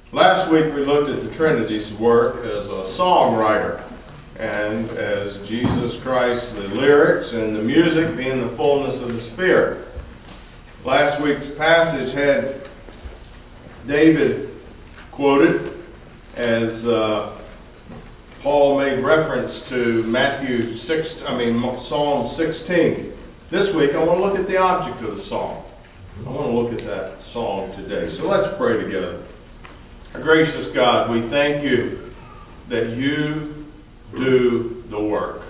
Last week we looked at the Trinity's work as a songwriter, and as Jesus Christ, the lyrics and the music being the fullness of the Spirit. Last week's passage had David quoted as Paul made reference to Psalm 16. This week I want to look at the object of the song. I want to look at that song today. So let's pray together. Our gracious God, we thank you that you do the work.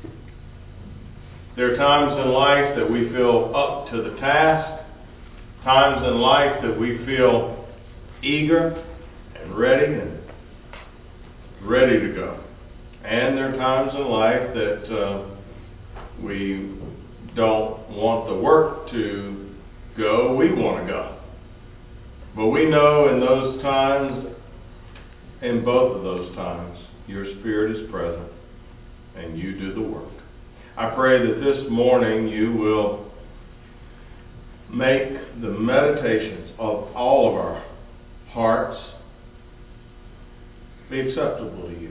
There are times in life that we feel up to the task, times in life that we feel eager and ready to go. And there are times in life that we don't want the work to go, we want to go. But we know in those times, in both of those times, your Spirit is present and you do the work. I pray that this morning you will make the meditations of all of our hearts be acceptable to you.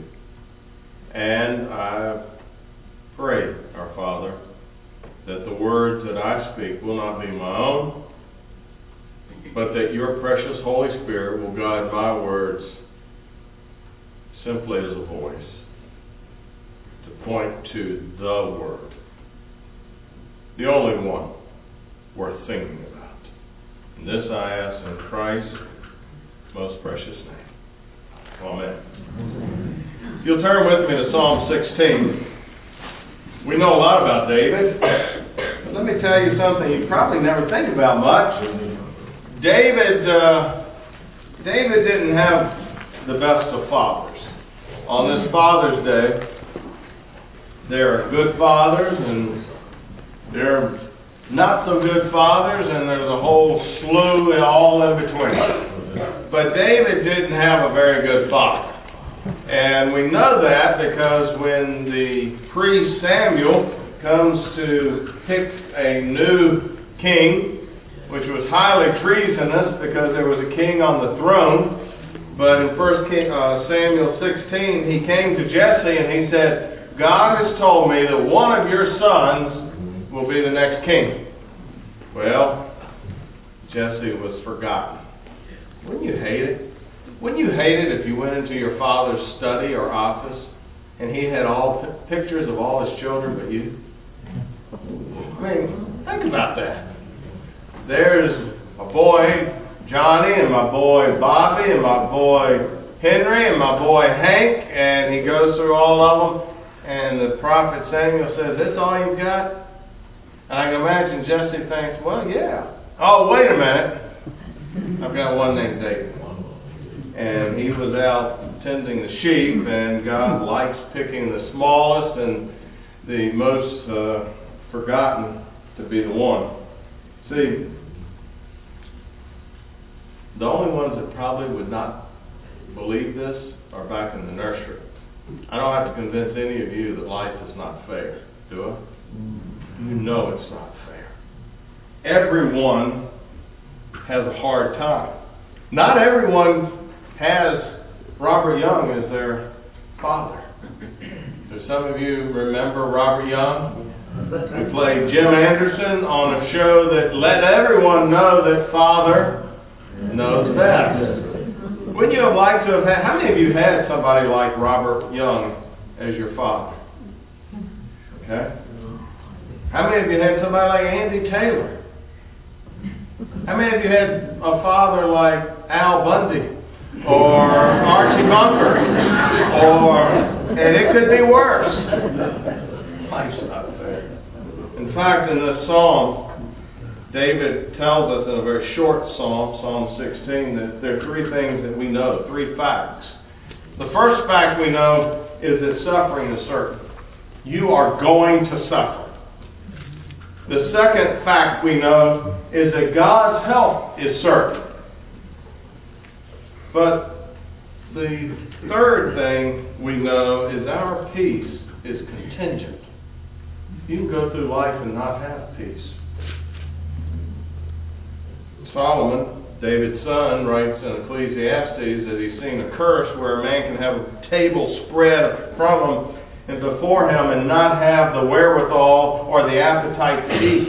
And I pray, our Father, that the words that I speak will not be my own, but that your precious Holy Spirit will guide my words simply as a voice to point to the Word, the only one worth thinking about. And this I ask in Christ's most precious name. Amen. If you'll turn with me to Psalm 16. We know a lot about David, but let me tell you something you probably never think about much. David didn't have the best of fathers. On this Father's Day, there are good fathers and there are not so good fathers, and there's a whole slew and all in between. But David didn't have a very good father. And we know that because when the priest Samuel comes to pick a new king, which was highly treasonous because there was a king on the throne, but in 1 Samuel 16, he came to Jesse and he said, God has told me that one of your sons will be the next king. Well, Jesse was forgotten. Wouldn't you hate it? Wouldn't you hate it if you went into your father's study or office and he had all pictures of all his children but you? I mean, think about that. There's my boy Johnny and my boy Bobby and my boy Henry and my boy Hank, and he goes through all of them, and the prophet Samuel says, "This all you've got?" And I can imagine Jesse thinks, "Well, yeah. Oh, wait a minute. I've got one named David." And he was out tending the sheep, and God likes picking the smallest and the most forgotten to be the one. See, the only ones that probably would not believe this are back in the nursery. I don't have to convince any of you that life is not fair, do I? You know it's not fair. Everyone has a hard time. Not everyone has Robert Young as their father. Do some of you remember Robert Young? We played Jim Anderson on a show that let everyone know that Father knows best. Wouldn't you have liked to have had, how many of you had somebody like Robert Young as your father? Okay. How many of you had somebody like Andy Taylor? How many of you had a father like Al Bundy? Or Archie Bunker? And it could be worse. Life's not fair. In fact, in this psalm, David tells us in a very short psalm, Psalm 16, that there are three things that we know, three facts. The first fact we know is that suffering is certain. You are going to suffer. The second fact we know is that God's help is certain. But the third thing we know is our peace is contingent. You can go through life and not have peace. Solomon David's son writes in Ecclesiastes that he's seen a curse where a man can have a table spread from him and before him and not have the wherewithal or the appetite to eat.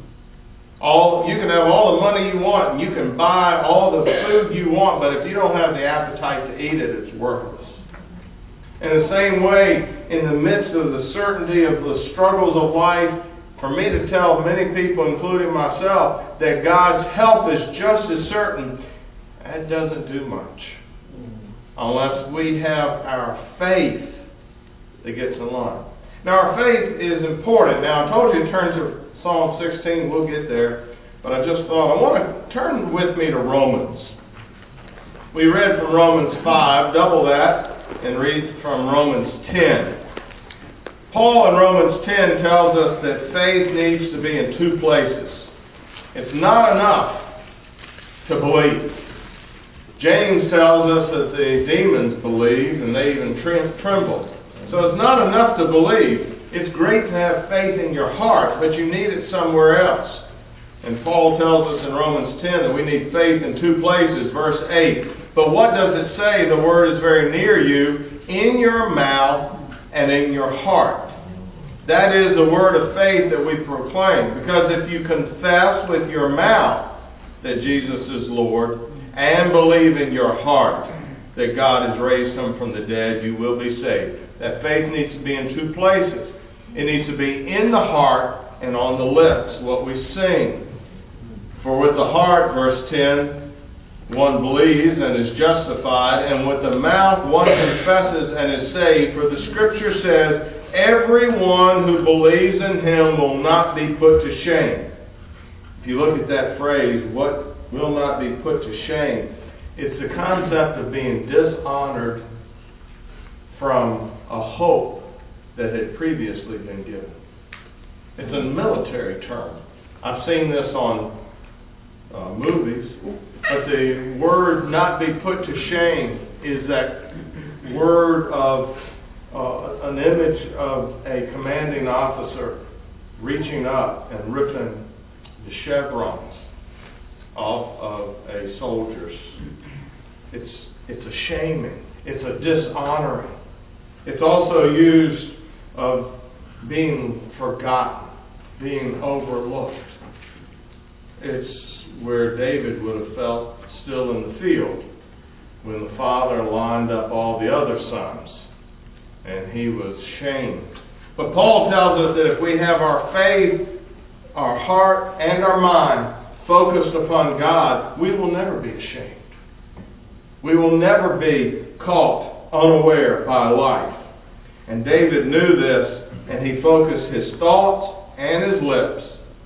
You can have all the money you want and you can buy all the food you want, but if you don't have the appetite to eat it, it's worthless. In the same way, in the midst of the certainty of the struggles of life, for me to tell many people, including myself, that God's help is just as certain, that doesn't do much. Unless we have our faith that gets in line. Now, our faith is important. Now, I told you in terms of Psalm 16, we'll get there. But I just thought, I want to turn with me to Romans. We read from Romans 5, double that, and read from Romans 10. Paul in Romans 10 tells us that faith needs to be in two places. It's not enough to believe. James tells us that the demons believe and they even tremble. So it's not enough to believe. It's great to have faith in your heart, but you need it somewhere else. And Paul tells us in Romans 10 that we need faith in two places. Verse 8. But what does it say? The word is very near you, in your mouth and in your heart. That is the word of faith that we proclaim. Because if you confess with your mouth that Jesus is Lord and believe in your heart that God has raised him from the dead, you will be saved. That faith needs to be in two places. It needs to be in the heart and on the lips, what we sing. For with the heart, verse 10, one believes and is justified, and with the mouth one confesses and is saved. For the scripture says, everyone who believes in him will not be put to shame. If you look at that phrase, what will not be put to shame, it's the concept of being dishonored from a hope that had previously been given. It's a military term. I've seen this on movies, but the word not be put to shame is that word of an image of a commanding officer reaching up and ripping the chevrons off of a soldier's. It's a shaming. It's a dishonoring. It's also used of being forgotten, being overlooked. It's where David would have felt still in the field when the father lined up all the other sons, and he was shamed. But Paul tells us that if we have our faith, our heart, and our mind focused upon God, we will never be ashamed. We will never be caught unaware by life. And David knew this, and he focused his thoughts and his lips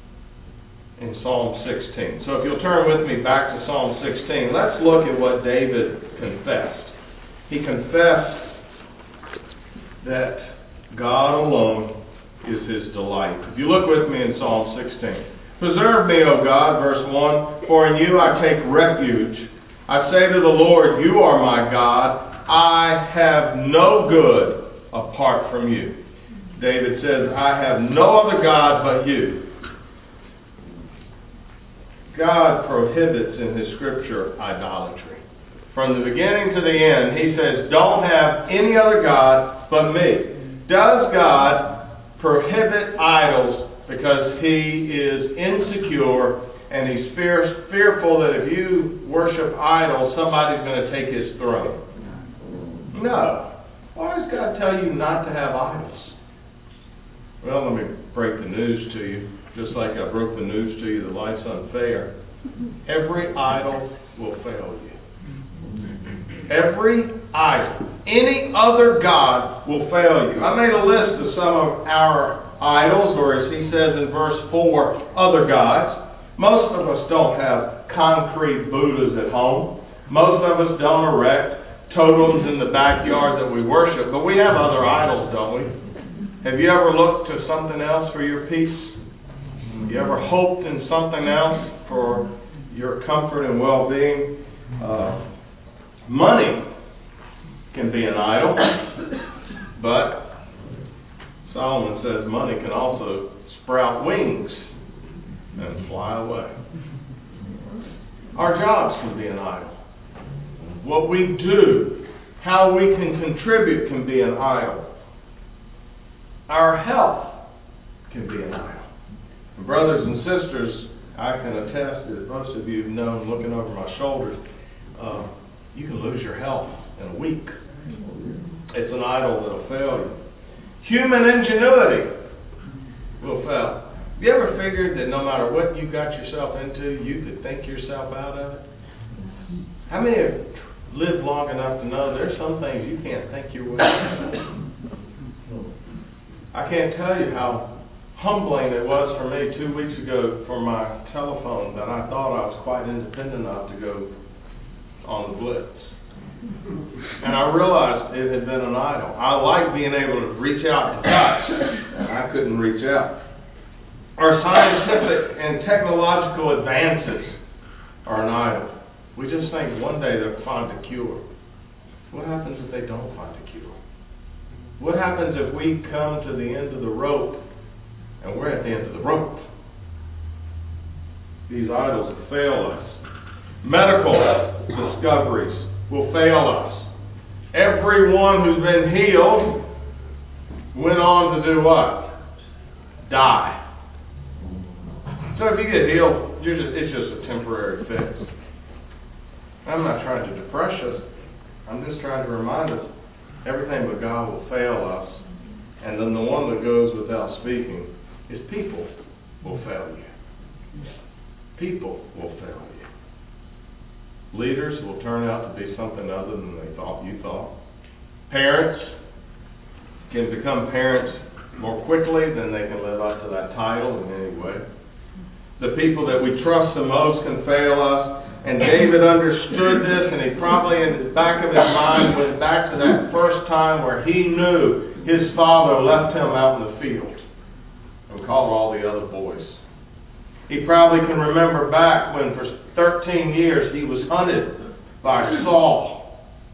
in Psalm 16. So if you'll turn with me back to Psalm 16, let's look at what David confessed. He confessed that God alone is his delight. If you look with me in Psalm 16. Preserve me, O God, verse 1, for in you I take refuge. I say to the Lord, you are my God. I have no good apart from you. David says, I have no other God but you. God prohibits in his scripture idolatry. From the beginning to the end, he says, don't have any other God but me. Does God prohibit idols because he is insecure and he's fearful that if you worship idols, somebody's going to take his throne? No. Why does God tell you not to have idols? Well, let me break the news to you. Just like I broke the news to you, the life's unfair. Every idol will fail you. Every idol. Any other God will fail you. I made a list of some of our idols, or as he says in verse 4, other gods. Most of us don't have concrete Buddhas at home. Most of us don't erect totems in the backyard that we worship, but we have other idols, don't we? Have you ever looked to something else for your peace? You ever hoped in something else for your comfort and well-being? Money can be an idol, but Solomon says money can also sprout wings and fly away. Our jobs can be an idol. What we do, how we can contribute can be an idol. Our health can be an idol. And brothers and sisters, I can attest that most of you have known, looking over my shoulders, you can lose your health in a week. It's an idol that'll fail you. Human ingenuity will fail. Have you ever figured that no matter what you got yourself into, you could think yourself out of it? How many have lived long enough to know there's some things you can't think your way out of? I can't tell you how humbling it was for me 2 weeks ago for my telephone that I thought I was quite independent enough to go on the blitz. And I realized it had been an idol. I like being able to reach out and touch, and I couldn't reach out. Our scientific and technological advances are an idol. We just think one day they'll find a cure. What happens if they don't find a cure? What happens if we come to the end of the rope and we're at the end of the rope? These idols will fail us. Medical discoveries will fail us. Everyone who's been healed went on to do what? Die. So if you get healed, it's just a temporary fix. I'm not trying to depress us. I'm just trying to remind us everything but God will fail us. And then the one that goes without speaking is people will fail you. People will fail you. Leaders will turn out to be something other than they thought you thought. Parents can become parents more quickly than they can live up to that title in any way. The people that we trust the most can fail us. And David understood this, and he probably in the back of his mind went back to that first time where he knew his father left him out in the field and called all the other boys. He probably can remember back when for 13 years he was hunted by Saul.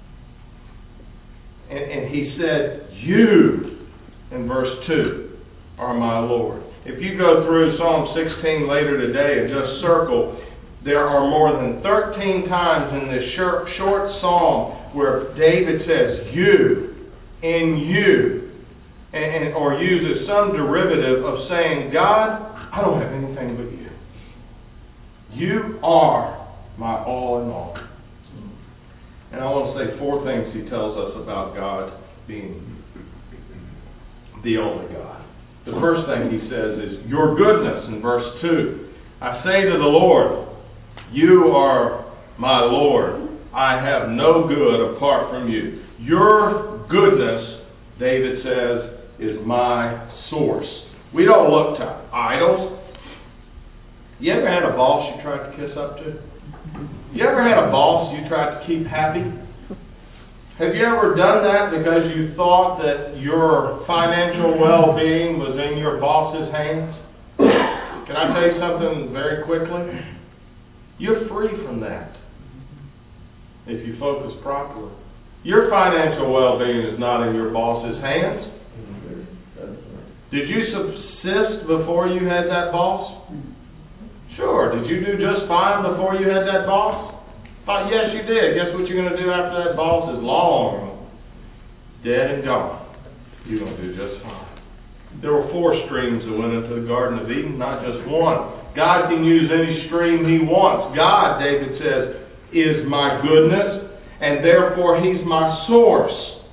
And he said, "You," in verse 2, "are my Lord." If you go through Psalm 16 later today and just circle, there are more than 13 times in this short psalm where David says, "You," in you, or uses some derivative of saying, "God, I don't have anything but you. You are my all in all." And I want to say 4 things he tells us about God being the only God. The first thing he says is, your goodness, in verse 2. "I say to the Lord, you are my Lord. I have no good apart from you." Your goodness, David says, is my source. We don't look to idols. You ever had a boss you tried to kiss up to? You ever had a boss you tried to keep happy? Have you ever done that because you thought that your financial well-being was in your boss's hands? Can I tell you something very quickly? You're free from that if you focus properly. Your financial well-being is not in your boss's hands. Did you subsist before you had that boss? Sure. Did you do just fine before you had that boss? Yes, you did. Guess what you're going to do after that boss is long dead and gone? You're going to do just fine. There were 4 streams that went into the Garden of Eden, not just one. God can use any stream he wants. God, David says, is my goodness, and therefore he's my source.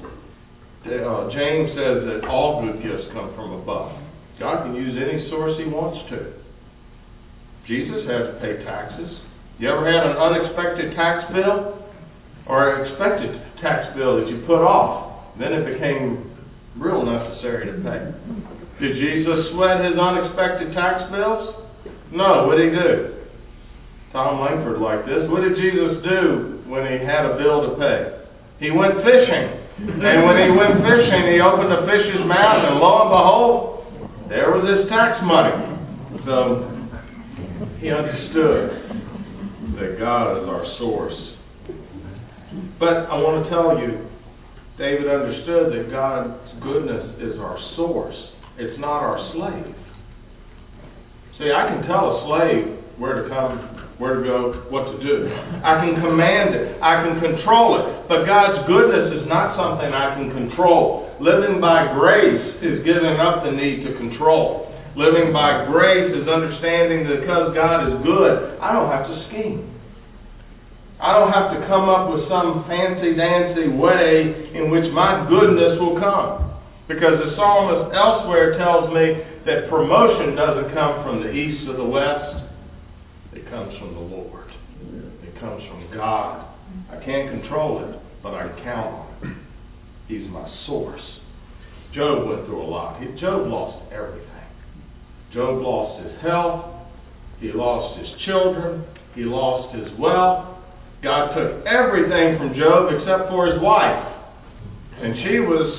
James says that all good gifts come from above. God can use any source he wants to. Jesus had to pay taxes. You ever had an unexpected tax bill? Or an expected tax bill that you put off? Then it became real necessary to pay. Did Jesus sweat his unexpected tax bills? No. What did he do? Tom Langford like this. What did Jesus do when he had a bill to pay? He went fishing. And when he went fishing, he opened the fish's mouth, and lo and behold, there was his tax money. So he understood that God is our source. But I want to tell you, David understood that God's goodness is our source. It's not our slave. See, I can tell a slave where to come where to go, what to do. I can command it. I can control it. But God's goodness is not something I can control. Living by grace is giving up the need to control. Living by grace is understanding that because God is good, I don't have to scheme. I don't have to come up with some fancy-dancy way in which my goodness will come. Because the psalmist elsewhere tells me that promotion doesn't come from the east or the west. It comes from the Lord. It comes from God. I can't control it, but I count on it. He's my source. Job went through a lot. Job lost everything. Job lost his health. He lost his children. He lost his wealth. God took everything from Job except for his wife. And she was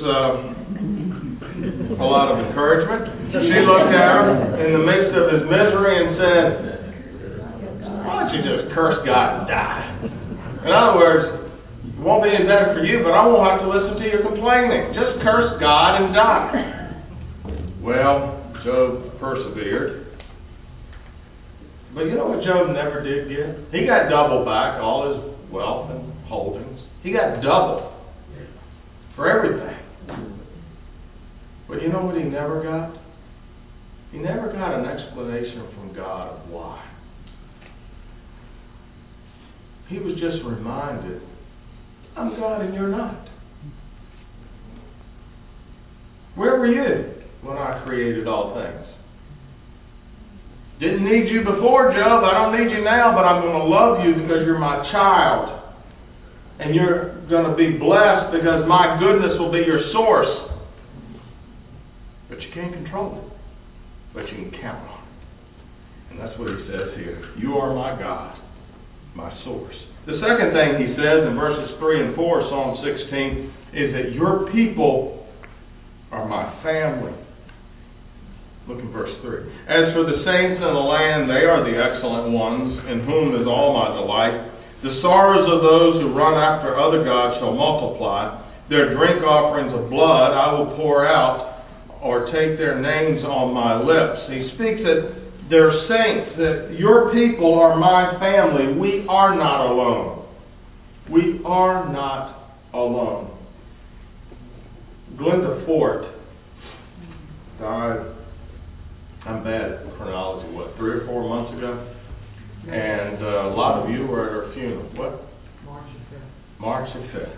a lot of encouragement. She looked at him in the midst of his misery and said, why don't you just curse God and die? In other words, it won't be any better for you, but I won't have to listen to your complaining. Just curse God and die. Well, Job persevered. But you know what Job never did get? He got double back, all his wealth and holdings. He got double for everything. But you know what he never got? He never got an explanation from God of why. He was just reminded, I'm God and you're not. Where were you when I created all things? Didn't need you before, Job. I don't need you now, but I'm going to love you because you're my child. And you're going to be blessed because my goodness will be your source. But you can't control it. But you can count on it. And that's what he says here. You are my God, my source. The second thing he says in verses 3 and 4 of Psalm 16 is that your people are my family. Look in verse 3. As for the saints in the land, they are the excellent ones, in whom is all my delight. The sorrows of those who run after other gods shall multiply. Their drink offerings of blood I will pour out, or take their names on my lips. He speaks that they're saints, that your people are my family. We are not alone. We are not alone. Glenda Fort died, I'm bad at chronology, 3 or 4 months ago? And a lot of you were at her funeral. What? March the 5th. March the 5th.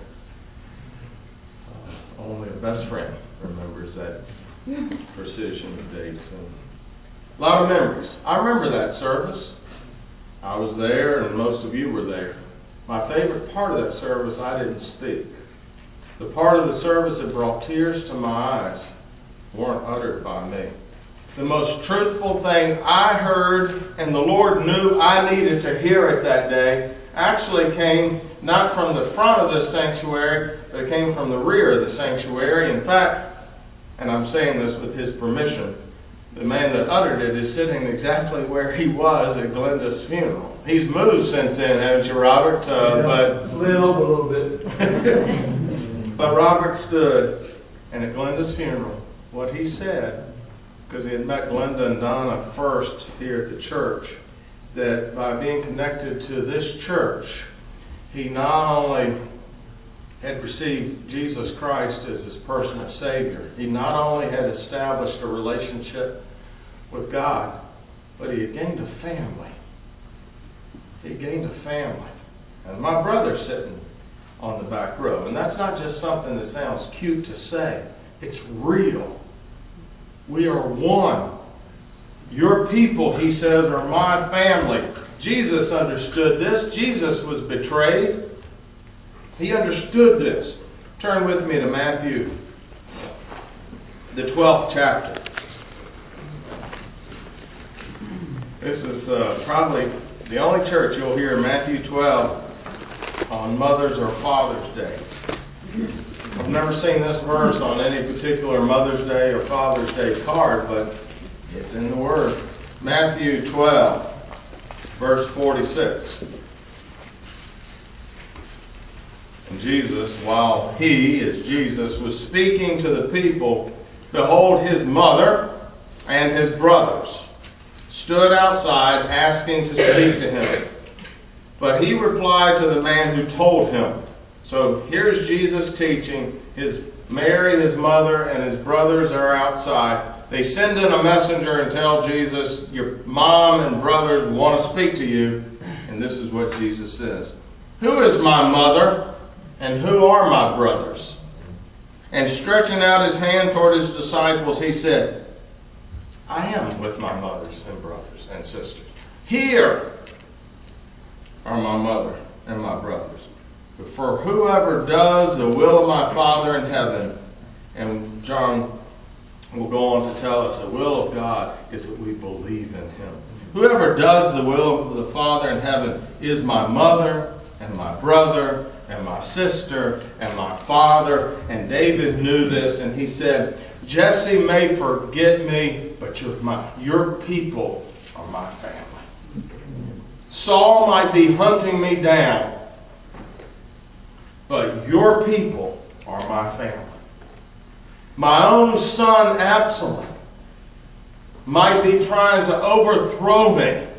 Only a best friend remembers that precision of dates. And a lot of memories. I remember that service. I was there and most of you were there. My favorite part of that service, I didn't speak. The part of the service that brought tears to my eyes weren't uttered by me. The most truthful thing I heard, and the Lord knew I needed to hear it that day, actually came not from the front of the sanctuary, but it came from the rear of the sanctuary. In fact, and I'm saying this with his permission, the man that uttered it is sitting exactly where he was at Glenda's funeral. He's moved since then, haven't you, Robert? But slid up a little bit. But Robert stood, and at Glenda's funeral, what he said, because he had met Glenda and Donna first here at the church, that by being connected to this church, he not only had received Jesus Christ as his personal Savior, he not only had established a relationship with God, but he had gained a family. He gained a family. And my brother's sitting on the back row. And that's not just something that sounds cute to say. It's real. We are one. Your people, he says, are my family. Jesus understood this. Jesus was betrayed. He understood this. Turn with me to Matthew, the 12th chapter. This is probably the only church you'll hear Matthew 12 on Mother's or Father's Day. I've never seen this verse on any particular Mother's Day or Father's Day card, but it's in the Word. Matthew 12, verse 46. And Jesus, while he, as Jesus, was speaking to the people, behold, his mother and his brothers stood outside asking to speak to him. But he replied to the man who told him. So here's Jesus teaching. Mary, his mother, and his brothers are outside. They send in a messenger and tell Jesus, your mom and brothers want to speak to you. And this is what Jesus says. Who is my mother and who are my brothers? And stretching out his hand toward his disciples, he said, I am with my mothers and brothers and sisters. Here are my mother and my brothers. But for whoever does the will of my Father in heaven, and John will go on to tell us the will of God is that we believe in him. Whoever does the will of the Father in heaven is my mother and my brother and my sister and my father. And David knew this, and he said, Jesse may forget me, but your people are my family. Saul might be hunting me down, but your people are my family. My own son Absalom might be trying to overthrow me,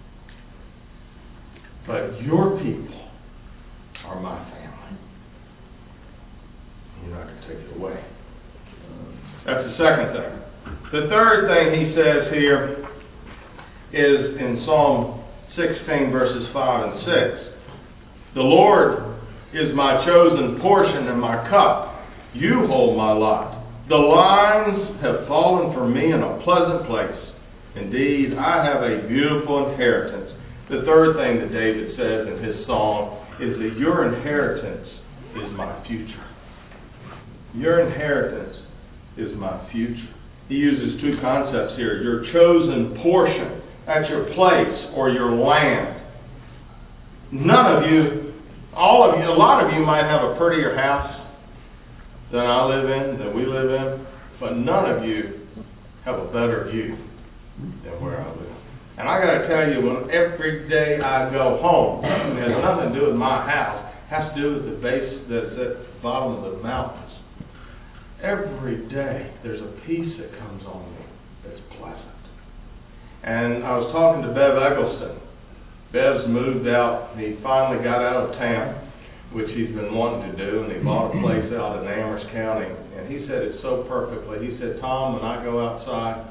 but your people are my family. You're not going to take it away. That's the second thing. The third thing he says here is in Psalm 16, verses 5 and 6. The Lord is my chosen portion and my cup. You hold my lot. The lines have fallen for me in a pleasant place. Indeed, I have a beautiful inheritance. The third thing that David says in his song is that your inheritance is my future. Your inheritance is my future. He uses two concepts here. Your chosen portion, that's your place or your land. None of you, all of you, a lot of you might have a prettier house than I live in, than we live in, but none of you have a better view than where I live. And I got to tell you, when every day I go home, it has nothing to do with my house, it has to do with the base that's at the bottom of the mountains. Every day there's a peace that comes on me that's pleasant. And I was talking to Bev Eggleston. Bev's moved out. He finally got out of town, which he's been wanting to do, and he bought a place out in Amherst County. And he said it so perfectly. He said, Tom, when I go outside,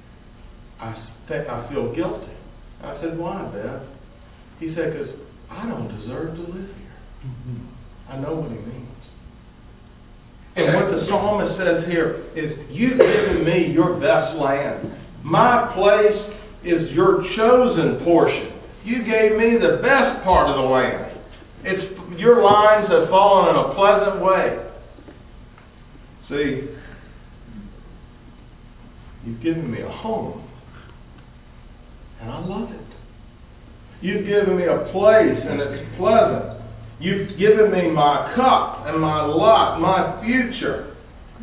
I feel guilty. I said, why, Bev? He said, because I don't deserve to live here. I know what he means. And what the psalmist says here is, you've given me your best land. My place is your chosen portion. You gave me the best part of the land. Your lines have fallen in a pleasant way. See, you've given me a home, and I love it. You've given me a place, and it's pleasant. You've given me my cup and my lot, my future.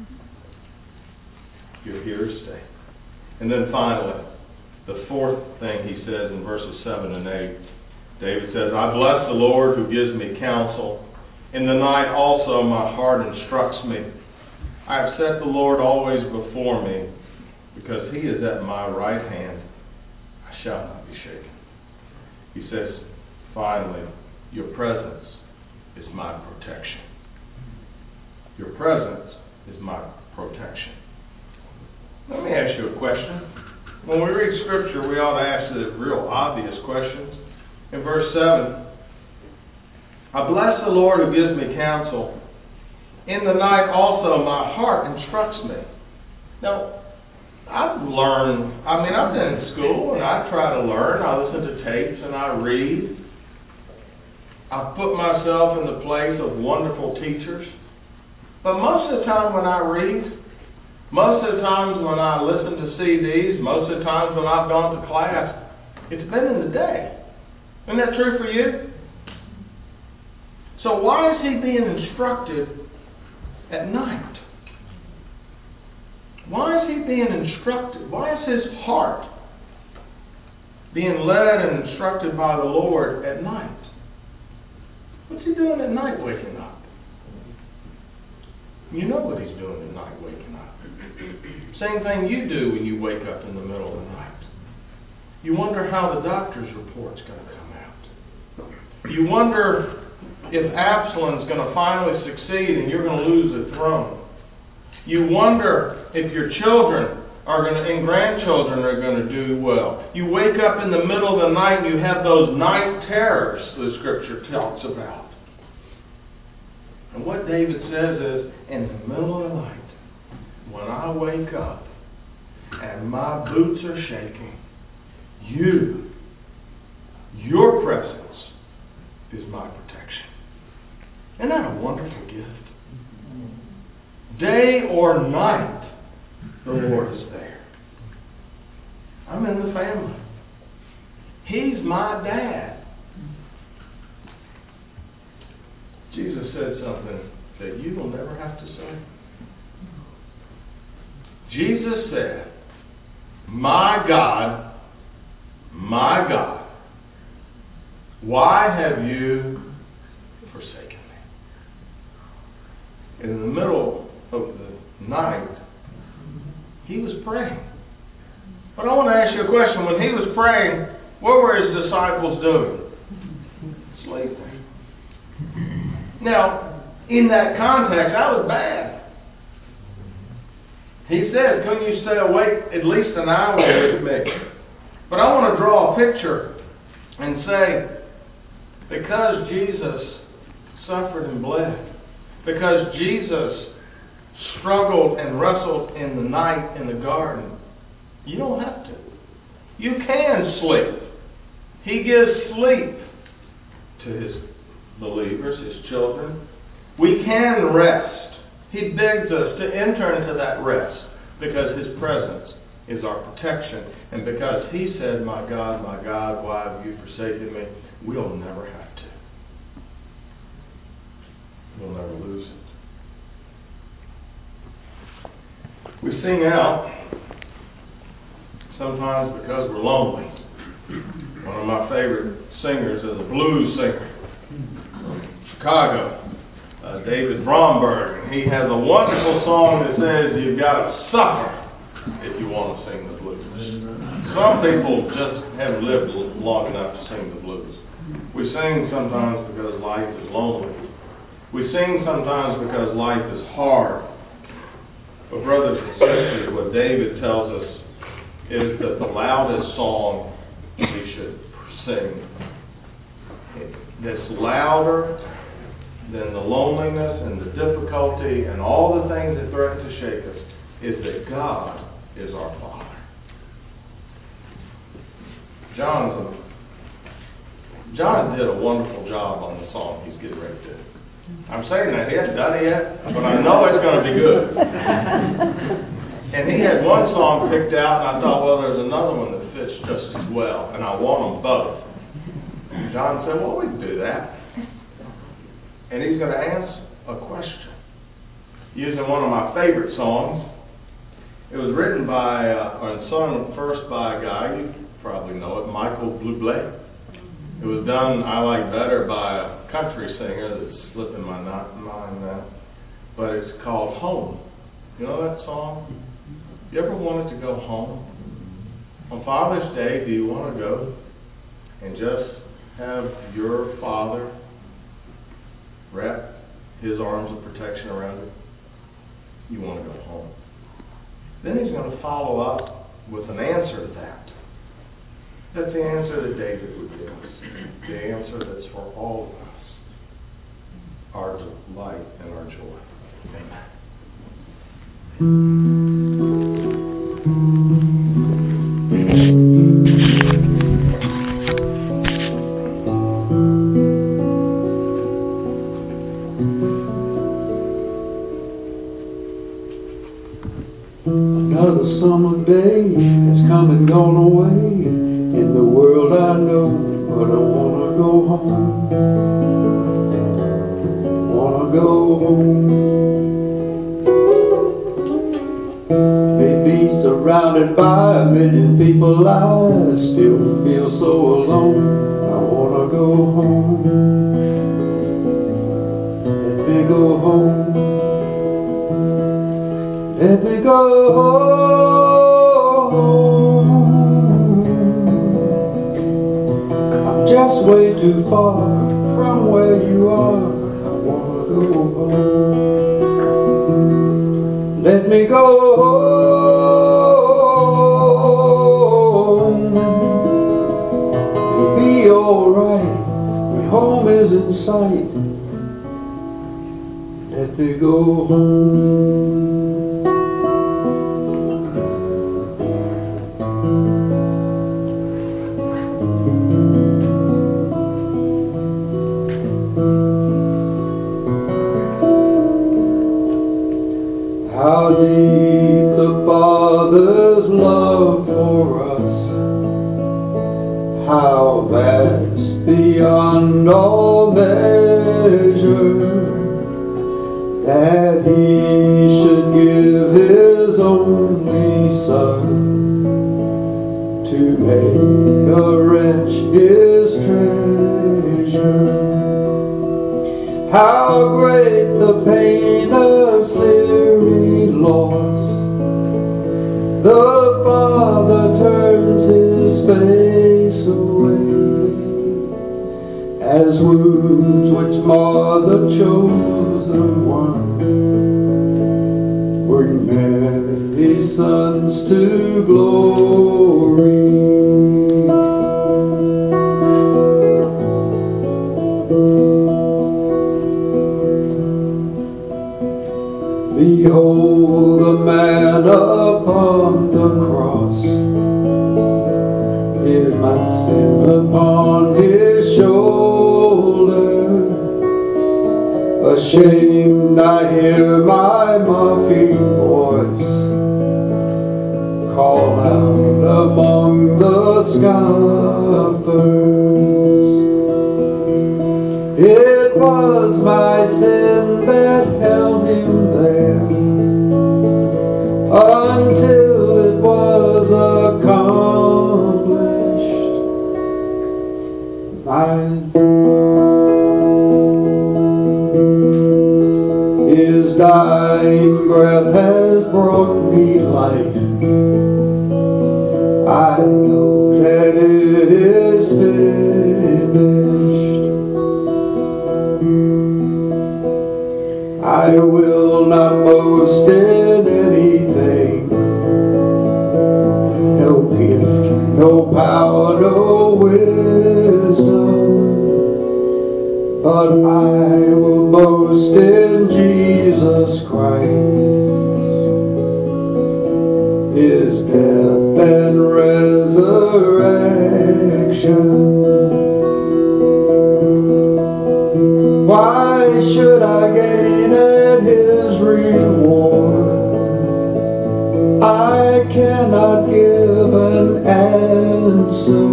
You're here to stay. And then finally, the fourth thing he says in verses 7 and 8, David says, I bless the Lord who gives me counsel. In the night also my heart instructs me. I have set the Lord always before me, because he is at my right hand. I shall not be shaken. He says, finally, your presence is my protection. Your presence is my protection. Let me ask you a question. When we read Scripture, we ought to ask the real obvious questions. In verse 7, I bless the Lord who gives me counsel. In the night also my heart instructs me. Now, I've been in school and I try to learn. I listen to tapes and I read. I put myself in the place of wonderful teachers. But most of the time when I read, most of the times when I listen to CDs, most of the times when I've gone to class, it's been in the day. Isn't that true for you? So why is he being instructed at night? Why is he being instructed? Why is his heart being led and instructed by the Lord at night? What's he doing at night waking up? You know what he's doing at night waking up. Same thing you do when you wake up in the middle of the night. You wonder how the doctor's report's going to come out. You wonder if Absalom's going to finally succeed and you're going to lose the throne. You wonder if your children and grandchildren are going to do well. You wake up in the middle of the night and you have those night terrors the Scripture talks about. And what David says is, in the middle of the night, when I wake up and my boots are shaking, your presence is my protection. Isn't that a wonderful gift? Day or night, the Lord is there. I'm in the family. He's my dad. Jesus said something that you will never have to say. Jesus said, my God, why have you forsaken me? In the middle of the night, he was praying. But I want to ask you a question. When he was praying, what were his disciples doing? Sleeping. Now, in that context, that was bad. He said, couldn't you stay awake at least an hour with me? But I want to draw a picture and say, because Jesus suffered and bled, because Jesus struggled and wrestled in the night in the garden, you don't have to. You can sleep. He gives sleep to his believers, his children. We can rest. He begs us to enter into that rest because his presence is our protection. And because he said, my God, why have you forsaken me? We'll never have to. We'll never lose it. We sing out sometimes because we're lonely. One of my favorite singers is a blues singer from Chicago, David Bromberg. And he has a wonderful song that says you've got to suffer if you want to sing the blues. Some people just haven't lived long enough to sing the blues. We sing sometimes because life is lonely. We sing sometimes because life is hard. But brothers and sisters, what David tells us is that the loudest song we should sing, that's louder than the loneliness and the difficulty and all the things that threaten to shake us, is that God is our Father. John did a wonderful job on the song he's getting ready to do. I'm saying that he hasn't done it yet, but I know it's going to be good. And he had one song picked out, and I thought, well, there's another one that fits just as well, and I want them both. And John said, well, we can do that. And he's going to answer a question using one of my favorite songs. It was written by, or sung first by a guy, you probably know it, Michael Bublé. It was done, I like better, by a country singer that's slipping my mind now. But it's called Home. You know that song? You ever wanted to go home? On Father's Day, do you want to go and just have your father wrap his arms of protection around you? You want to go home. Then he's going to follow up with an answer to that. That's the answer that David would give us. The answer that's for all of us. Our delight and our joy. Amen. Another summer day has come and gone away. In the world I know, but I wanna go home. Wanna go home. Maybe surrounded by a million people, I still feel so alone. I wanna go home. Let me go home. Let me go home. it's way too far from where you are. I wanna go home. Let me go home. It'll be alright when home is in sight. Let me go home. How deep the Father's love for us, how vast beyond all measure, that He should give His only Son to make a wretch His treasure. How great the pain of searing loss! The Father turns His face away, as wounds which mar the chosen one bring many sons to glory. Behold the man upon the cross, His my sin upon His shoulder. Ashamed I hear my mocking voice call out among the scoffers. It was my sin that held Him there until it was accomplished. His dying breath has brought me life. I know that it is finished. I will not boast in anything, no gift, no power, no wisdom, but I will boast in Jesus Christ, His death and resurrection. Why should I gain at His reward? I cannot give an answer,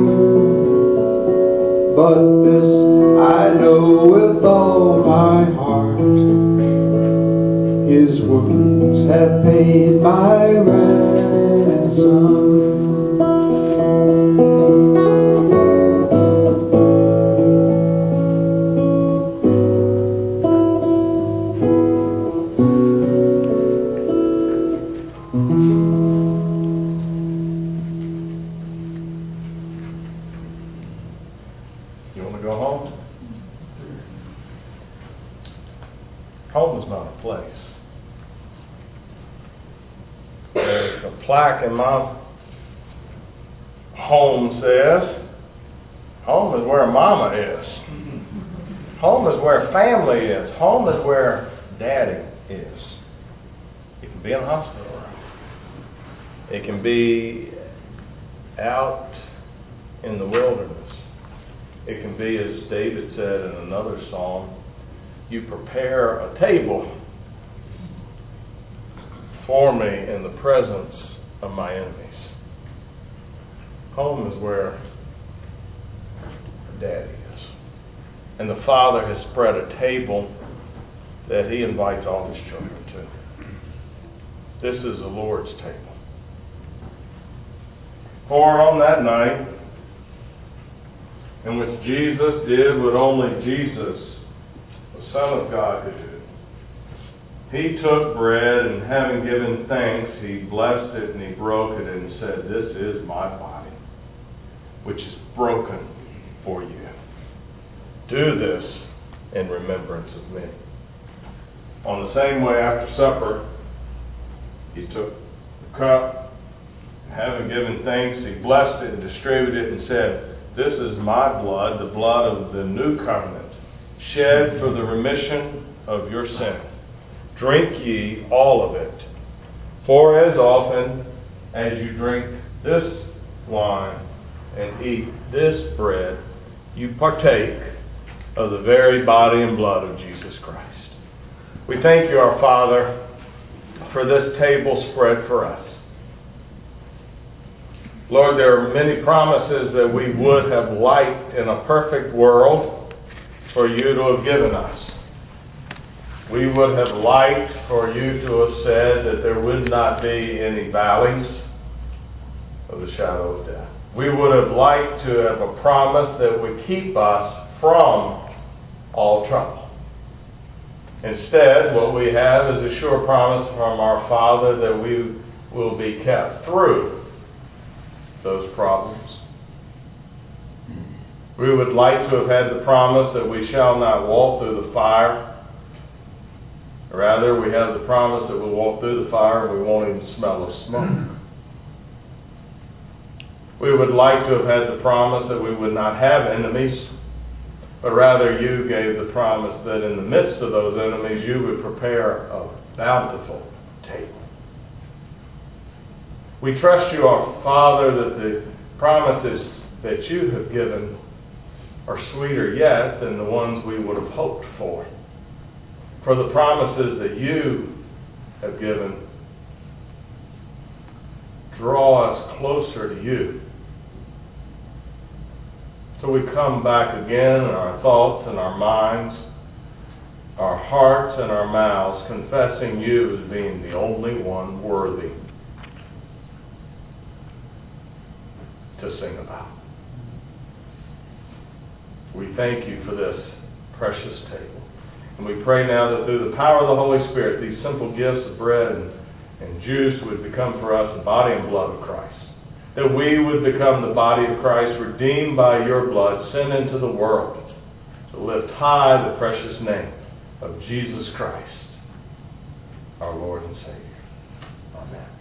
but this I know with all my heart: His wounds have paid my ransom. You want to go home? Home is not a place. There's a plaque in my home says, home is where mama is. Home is where family is. Home is where daddy is. It can be in a hospital room. It can be out in the wilderness. It can be, as David said in another psalm, you prepare a table for me in the presence of my enemies. Home is where Daddy is. And the Father has spread a table that He invites all His children to. This is the Lord's table. For on that night, in which Jesus did what only Jesus, the Son of God, could do, He took bread, and having given thanks, He blessed it, and He broke it, and said, "This is my body, which is broken for you. Do this in remembrance of me. On the same way, after supper, he took the cup, having given thanks, he blessed it and distributed it and said, "This is my blood, the blood of the new covenant, shed for the remission of your sin. Drink ye all of it. For as often as you drink this wine and eat this bread, you partake of the very body and blood of Jesus Christ." We thank you, our Father, for this table spread for us. Lord, there are many promises that we would have liked in a perfect world for you to have given us. We would have liked for you to have said that there would not be any valleys of the shadow of death. We would have liked to have a promise that would keep us from all trouble. Instead, what we have is a sure promise from our Father that we will be kept through those problems. We would like to have had the promise that we shall not walk through the fire. Rather, we have the promise that we'll walk through the fire and we won't even smell of smoke. We would like to have had the promise that we would not have enemies, but rather you gave the promise that in the midst of those enemies you would prepare a bountiful table. We trust you, our Father, that the promises that you have given are sweeter yet than the ones we would have hoped for. For the promises that you have given draw us closer to you. So we come back again in our thoughts and our minds, our hearts and our mouths, confessing you as being the only one worthy to sing about. We thank you for this precious table. And we pray now that through the power of the Holy Spirit, these simple gifts of bread and juice would become for us the body and blood of Christ. That we would become the body of Christ, redeemed by your blood, sent into the world to lift high the precious name of Jesus Christ, our Lord and Savior. Amen.